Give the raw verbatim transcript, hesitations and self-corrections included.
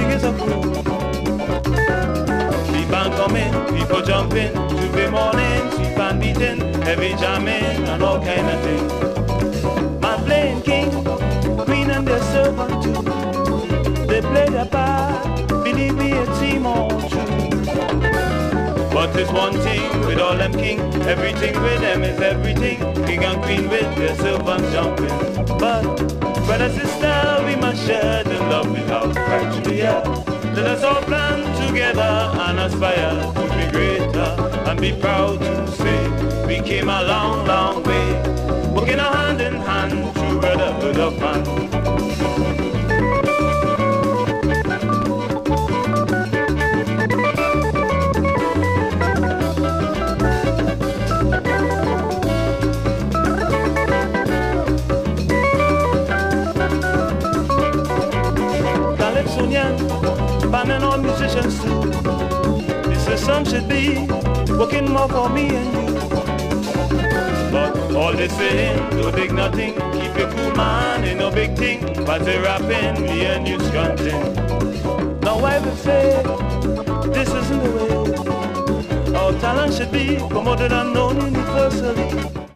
music is a groove. The band coming, people jumping, Tuesday morning, sweep and beating, heavy jamming and all kind of things. Man playing king, queen and their servant too. They play their part, believe me, it seem all true. But there's one thing with all them king, everything with them is everything. King and queen with their servants jumping. But brother, sister, we must share the love without criteria. Let us all plan together and aspire to be greater and be proud to say we came a long, long way, working our hand in hand through brotherhood of man. Band and all musicians too. This system should be working more for me and you. But all they saying, don't dig nothing. Keep your cool man, ain't no big thing. But they rapping, me and you stunting. Now I will say, this isn't the way. Our talent should be promoted and known universally.